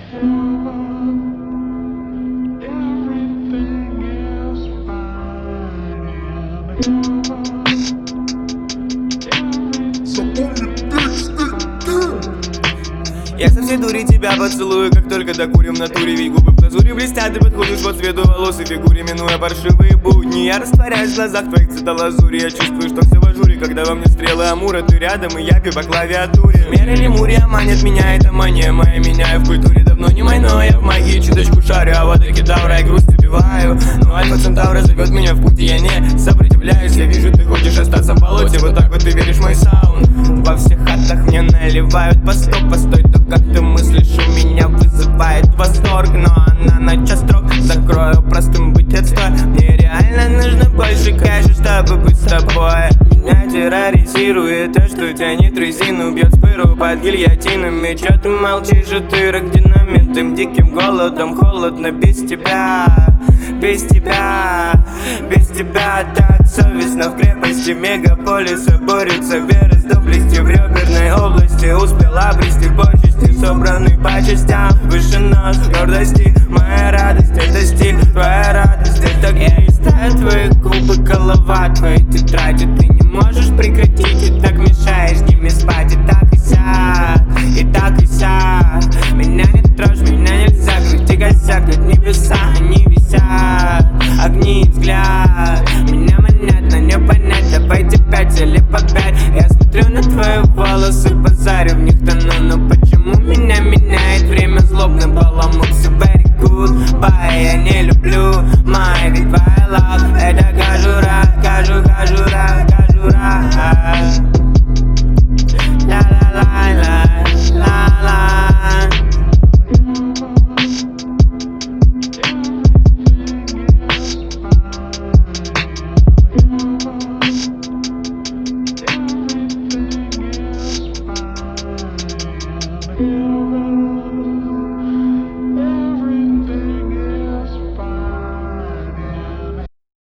Я со всей дури тебя поцелую, как только докурим в натуре. Ведь губы в глазури блестят, ты подходишь по цвету волос и фигуре. Минуя паршивые будни, я растворяюсь в глазах твоих цветолазури. Я чувствую, что все в ажуре, когда во мне стрелы Амура. Ты рядом, и я пью по клавиатуре. Мера Лемурия манит меня, это мания моя. Меняю в культуре, давно не мой, но я в магии чуточку шарю. А вот и кедавра, и грусть убиваю. Но Альфа Центавра зовет меня в путь, и я не сопротивляюсь. Я вижу, ты хочешь остаться в болоте, вот так вот ты веришь в мой саунд. Во всех хатах мне наливают постой, то как ты мыслишь, у меня вызывает восторг. Но она на час строк, закрою простым быть отстой. Мне реально нужно больше кэша, чтобы быть с тобой. Меня терроризирует то, что тянет резину, бьет спыру под гильотинами. Чё ты молчишь, утырок динамитным диким голодом? Холодно без тебя, без тебя, без тебя. Так совестно в крепости мегаполиса борется вера с доблестью в реберной области. Успела обрести почести, собранный по частям. Выше нас гордости, моя радость это стиль, твоя радость это гей. Ставят твои губы, голова, твои тетради, ты не можешь прекратить это.